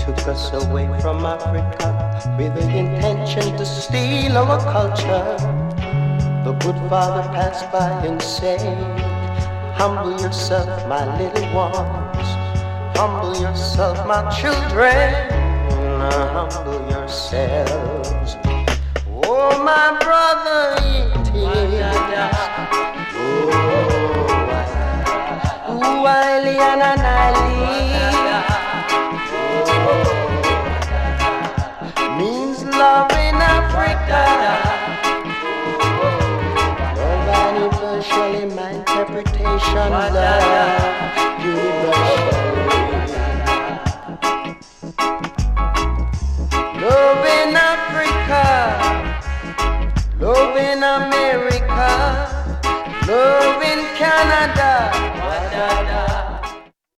took us away from Africa with the intention to steal our culture. The good father passed by and said, humble yourself, my little ones. Humble yourself, my children. Humble yourselves. Oh, my brother, it is. Oh, Wiley and means love in Africa. Love anniversary, my interpretation, love.